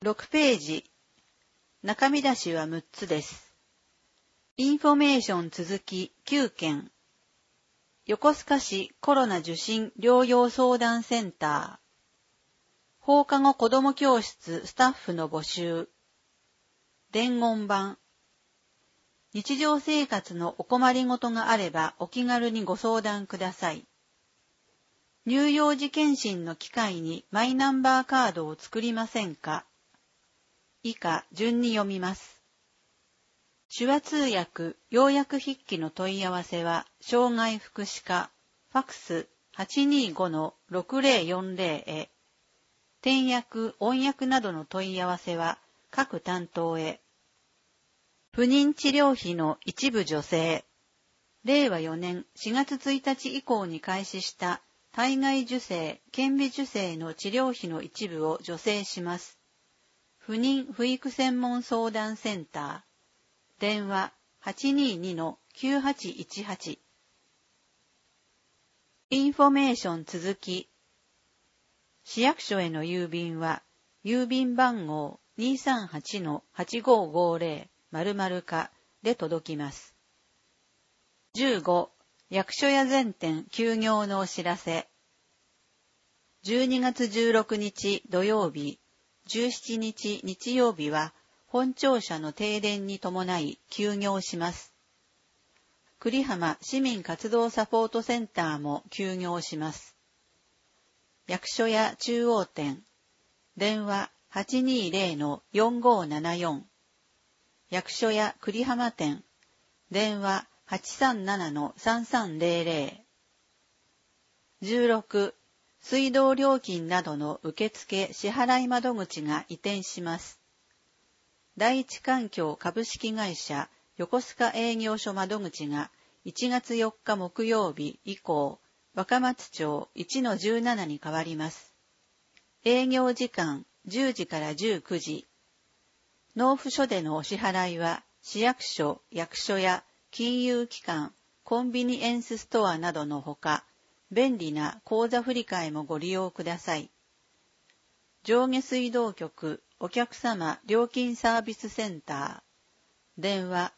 6ページ。中身出しは6つです。インフォメーション続き9件。横須賀市コロナ受診療養相談センター。放課後子ども教室スタッフの募集。伝言板。日常生活のお困りごとがあればお気軽にご相談ください。乳幼児検診の機会にマイナンバーカードを作りませんか？以下順に読みます。手話通訳、要約筆記の問い合わせは、障害福祉課、ファクス 825-6040 へ。転訳、音訳などの問い合わせは、各担当へ。不妊治療費の一部助成。令和4年4月1日以降に開始した体外受精、顕微授精の治療費の一部を助成します。不妊不育専門相談センター。電話 822-9818。インフォメーション続き。市役所への郵便は、郵便番号 238-8550 〇〇課で届きます。15. 役所や全店休業のお知らせ。12月16日土曜日、17日日曜日は本庁舎の停電に伴い休業します。栗浜市民活動サポートセンターも休業します。役所や中央店、電話 820-4574。役所や栗浜店、電話 837-3300。16. 水道料金などの受付支払い窓口が移転します。第一環境株式会社横須賀営業所窓口が1月4日木曜日以降、若松町 1-17 に変わります。営業時間10時から19時。納付書でのお支払いは市役所、役所や金融機関、コンビニエンスストアなどのほか、便利な口座振替もご利用ください。上下水道局お客様料金サービスセンター。電話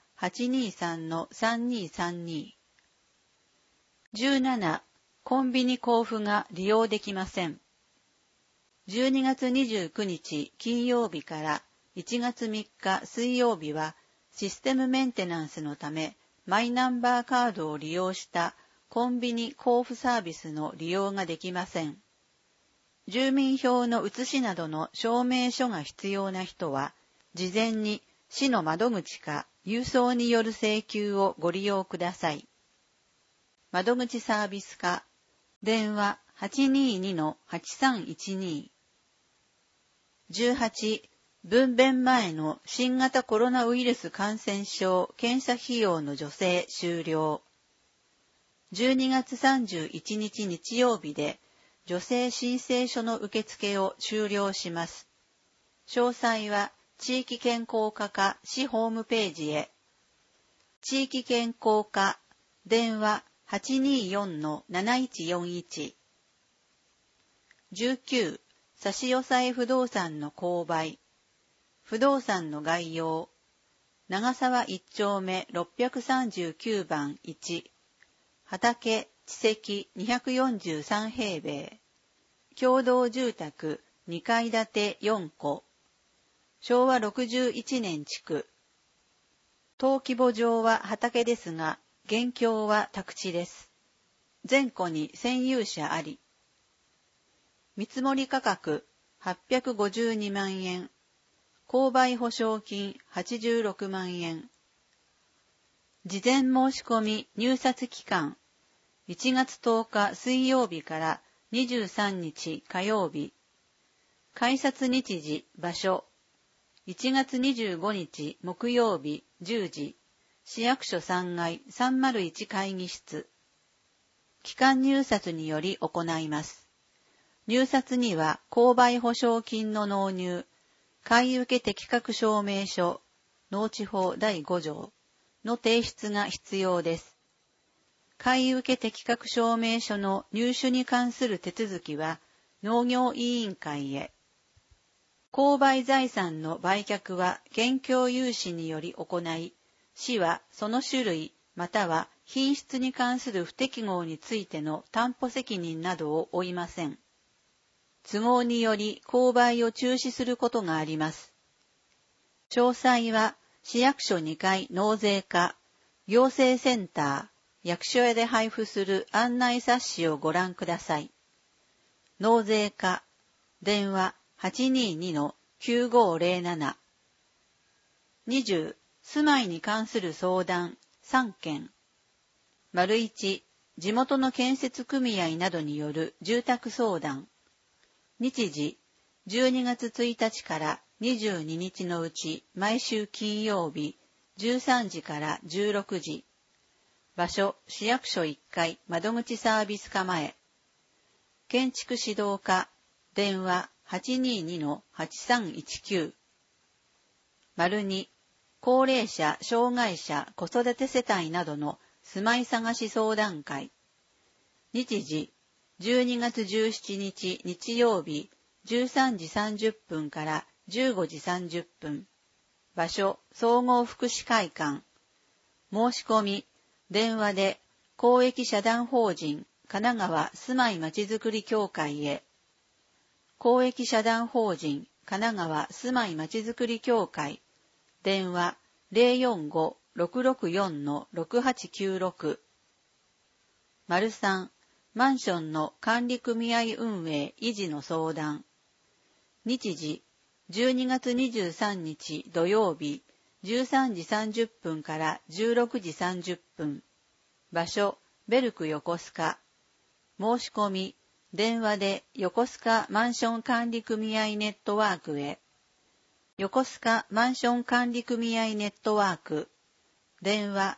823-3232。17. コンビニ交付が利用できません。12月29日金曜日から1月3日水曜日はシステムメンテナンスのためマイナンバーカードを利用したコンビニ交付サービスの利用ができません。住民票の写しなどの証明書が必要な人は、事前に市の窓口か郵送による請求をご利用ください。窓口サービス課、電話 822-8312。18. 分娩前の新型コロナウイルス感染症検査費用の助成終了。12月31日日曜日で助成申請書の受付を終了します。詳細は地域健康課か市ホームページへ。地域健康課、電話 824-7141。19. 差し押さえ不動産の購買。不動産の概要。長沢1丁目639番1。畑、地積243平米。共同住宅2階建て4戸。昭和61年築。登記簿上は畑ですが、現況は宅地です。全戸に占有者あり。見積価格852万円。購買保証金86万円。事前申し込み入札期間1月10日水曜日から23日火曜日。改札日時場所1月25日木曜日10時。市役所3階301会議室。期間入札により行います。入札には購買保証金の納入、買受適格証明書、農地法第5条の提出が必要です。買受適格証明書の入手に関する手続きは農業委員会へ。 購買財産の売却は現況有志により行い、市はその種類または品質に関する不適合についての担保責任などを負いません。都合により購買を中止することがあります。詳細は市役所2階納税課、行政センター、役所へで配布する案内冊子をご覧ください。納税課、電話 822-9507。20、住まいに関する相談3件。1、地元の建設組合などによる住宅相談。日時、12月1日から22日のうち毎週金曜日13時から16時。場所、市役所1階窓口サービス課前。建築指導課、電話 822-8319。2、高齢者、障害者、子育て世帯などの住まい探し相談会。日時、12月17日日曜日13時30分から15時30分。場所、総合福祉会館。申し込み、電話で公益社団法人神奈川住まいまちづくり協会へ。公益社団法人神奈川住まいまちづくり協会。電話 045-664-6896。3、マンションの管理組合運営維持の相談。日時、12月23日土曜日、13時30分から16時30分。場所、ベルク横須賀。申し込み、電話で横須賀マンション管理組合ネットワークへ。横須賀マンション管理組合ネットワーク。電話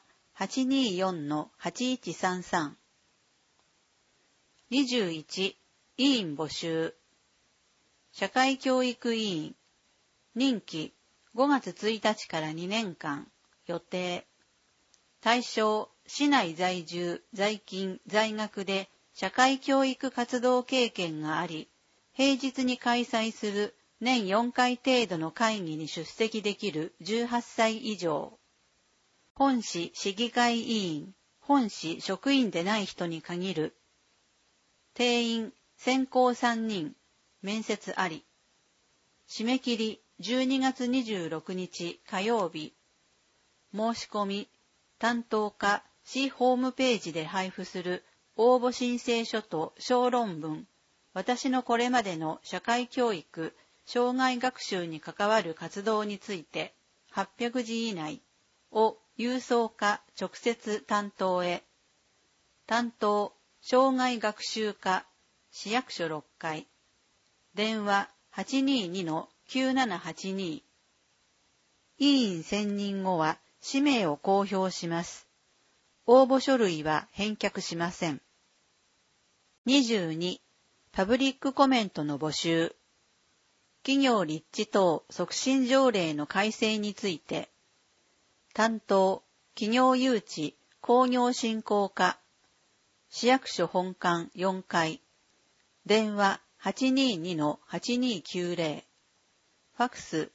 824-8133。21、委員募集。社会教育委員。任期5月1日から2年間。予定。対象、市内在住、在勤、在学で社会教育活動経験があり、平日に開催する年4回程度の会議に出席できる18歳以上。本市市議会委員、本市職員でない人に限る。定員、選考3人、面接あり。締め切り、12月26日火曜日。申し込み、担当課、市ホームページで配布する応募申請書と小論文、私のこれまでの社会教育、障害学習に関わる活動について、800字以内を郵送か直接担当へ。担当、障害学習課、市役所6階。電話 822-9782。委員選任後は氏名を公表します。応募書類は返却しません。22、パブリックコメントの募集。企業立地等促進条例の改正について。担当、企業誘致、工業振興課。市役所本館4階。電話 822-8290。ファクス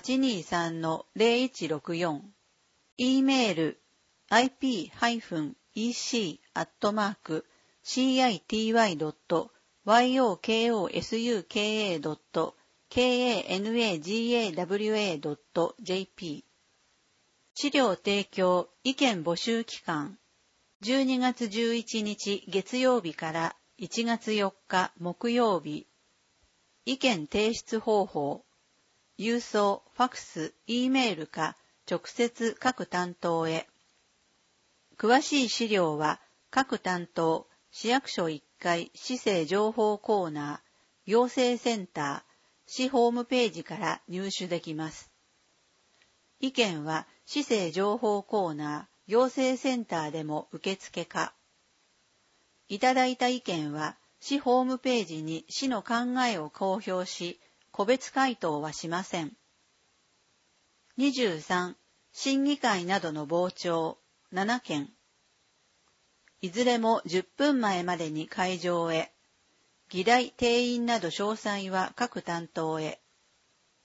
823-0164。E メール ip-icty.yokosuka.kanagawa.jp。 資料提供意見募集期間12月11日月曜日から1月4日木曜日。意見提出方法。郵送、ファクス、E メールか直接各担当へ。詳しい資料は各担当、市役所1階市政情報コーナー、行政センター、市ホームページから入手できます。意見は市政情報コーナー、行政センターでも受付か。いただいた意見は市ホームページに市の考えを公表し、個別回答はしません。23、審議会などの傍聴、7件。いずれも10分前までに会場へ。議題、定員など詳細は各担当へ。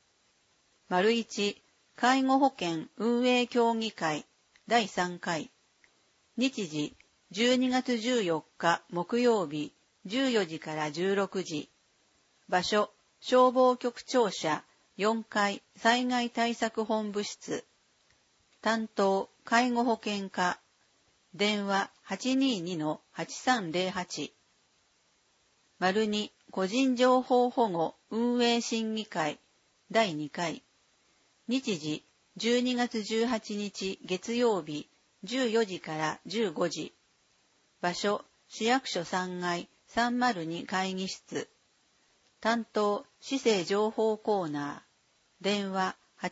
1、介護保険運営協議会第3回。日時、12月14日木曜日14時から16時。場所、消防局庁舎4階災害対策本部室。担当、介護保険課。電話 822-8308。2、個人情報保護運営審議会第2回。日時、12月18日月曜日14時から15時。場所、市役所3階302会議室。担当、市政情報コーナー。電話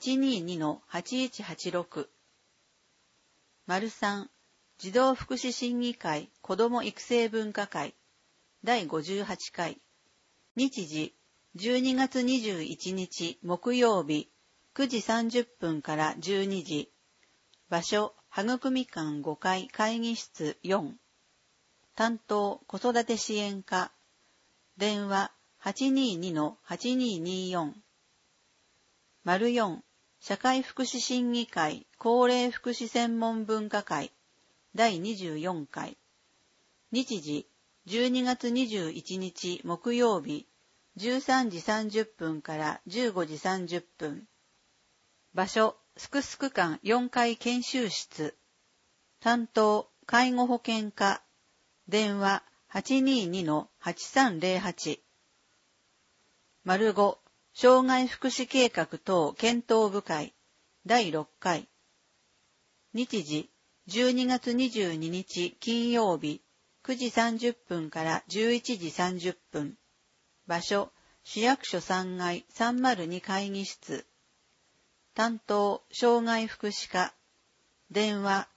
822-8186。3、児童福祉審議会子ども育成文化会第58回。日時、12月21日木曜日9時30分から12時。場所、育み館5階会議室4。担当、子育て支援課。電話 822-8224。4、社会福祉審議会高齢福祉専門文化会第24回。日時、12月21日木曜日13時30分から15時30分。場所、すくすく館4階研修室。担当、介護保険課。電話 822-8308。5、障害福祉計画等検討部会第6回。日時、12月22日金曜日9時30分から11時30分。場所、市役所3階302会議室。担当、障害福祉課。電話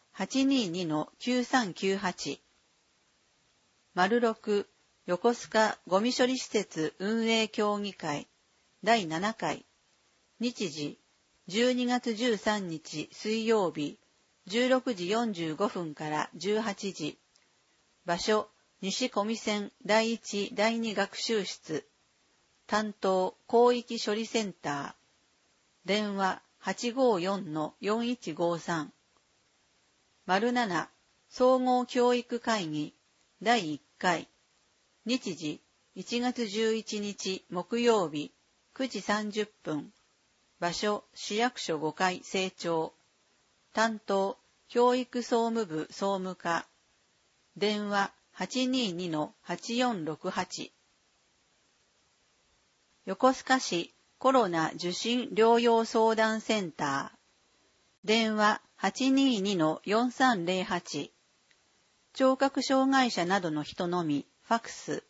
822-9398。6、横須賀ゴミ処理施設運営協議会第7回。日時、12月13日水曜日16時45分から18時。場所、西小見線第1第2学習室。担当、広域処理センター。電話 854-4153。7、総合教育会議第1回。日時、1月11日木曜日9時30分。場所、市役所5階正庁。担当、教育総務部総務課。電話 822-8468。横須賀市コロナ受診療養相談センター。電話 822-4308。聴覚障害者などの人のみ、ファクス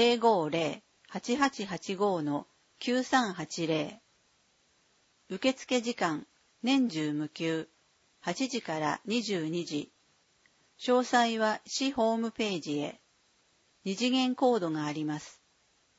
050-8885-9380。受付時間、年中無休、8時から22時。詳細は市ホームページへ。2次元コードがあります。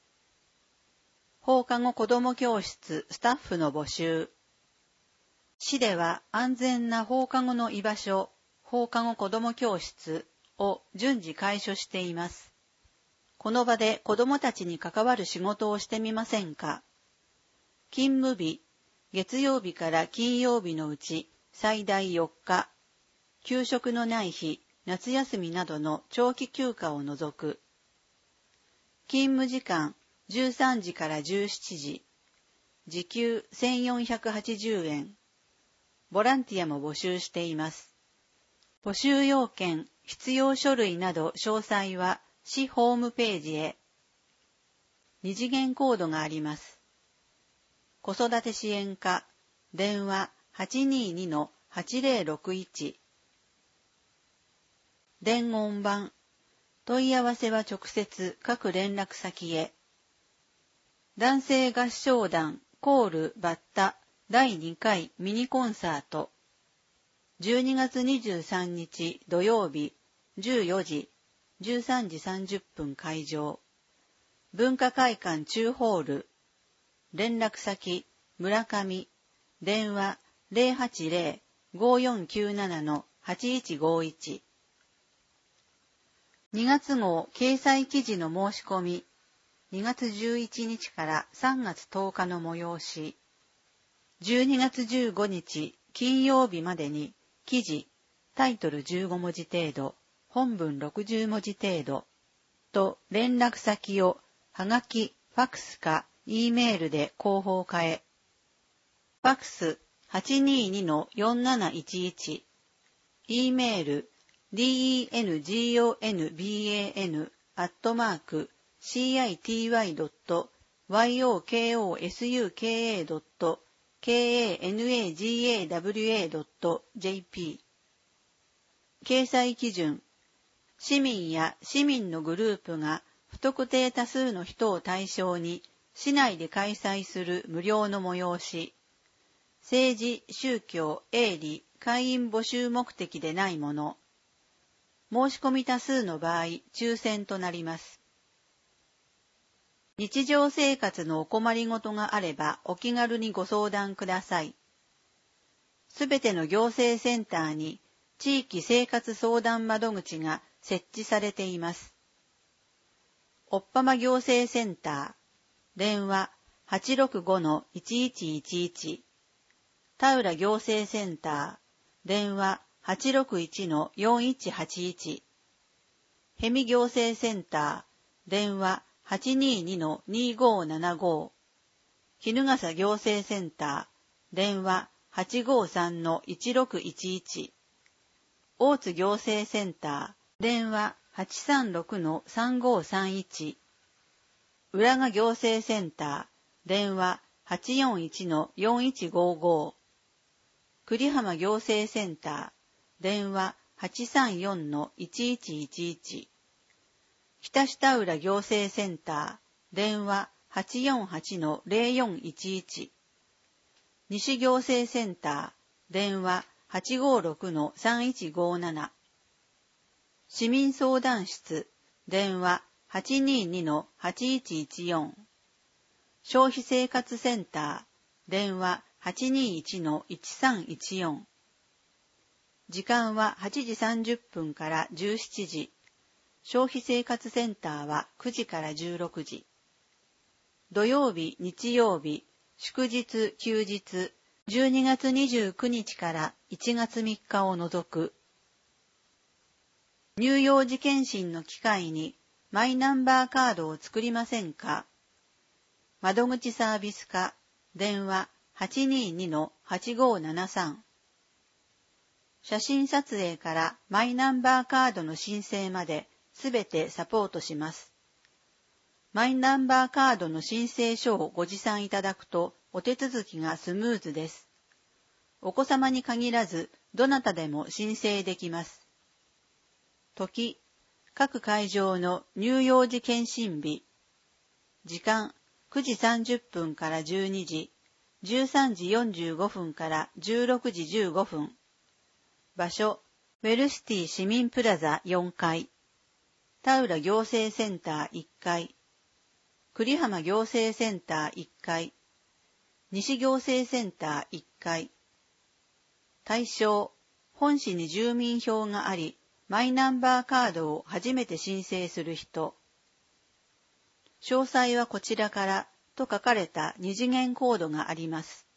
放課後子ども教室スタッフの募集。市では安全な放課後の居場所、放課後子ども教室を順次開所しています。この場で子どもたちに関わる仕事をしてみませんか？勤務日、月曜日から金曜日のうち最大4日、給食のない日、夏休みなどの長期休暇を除く。勤務時間、13時から17時。時給1480円。ボランティアも募集しています。募集要件、必要書類など詳細は市ホームページへ。2次元コードがあります。子育て支援課、電話 822-8061。伝言板、問い合わせは直接各連絡先へ。男性合唱団コールバッタ第2回ミニコンサート。12月23日土曜日14時、13時30分会場。文化会館中ホール。連絡先、村上。電話 080-5497-8151。2月号掲載記事の申し込み。2月11日から3月10日の催し。 12月15日金曜日までに記事、タイトル15文字程度、本文60文字程度と連絡先をはがき、ファクスか E メールで広報化へ。ファクス 822-4711 E メール dengycity.yoksuka.kanagawa.jp 掲載基準、市民や市民のグループが不特定多数の人を対象に市内で開催する無料の催し、政治、宗教、営利、会員募集目的でないもの。申し込み多数の場合、抽選となります。日常生活のお困りごとがあればお気軽にご相談ください。すべての行政センターに地域生活相談窓口が設置されています。おっぱま行政センター、電話 865-1111 田浦行政センター、電話 861-4181 へみ行政センター、電話 822-2575 衣笠行政センター、電話 853-1611 大津行政センター、電話 836-3531 浦賀行政センター、電話 841-4155 栗浜行政センター、電話 834-1111 北下浦行政センター、電話 848-0411 西行政センター、電話 856-3157 市民相談室、電話 822-8114 消費生活センター、電話 821-1314 時間は8時30分から17時、消費生活センターは9時から16時。土曜日、日曜日、祝日、休日、12月29日から1月3日を除く。乳幼児検診の機会にマイナンバーカードを作りませんか？窓口サービス課、電話 822-8573 写真撮影からマイナンバーカードの申請まですべてサポートします。マイナンバーカードの申請書をご持参いただくとお手続きがスムーズです。お子様に限らずどなたでも申請できます。時、各会場の乳幼児検診日。時間、9時30分から12時、13時45分から16時15分。場所、ウェルシティ市民プラザ4階。田浦行政センター1階。栗浜行政センター1階。西行政センター1階。対象、本市に住民票があり、マイナンバーカードを初めて申請する人。詳細はこちらからと書かれた二次元コードがあります。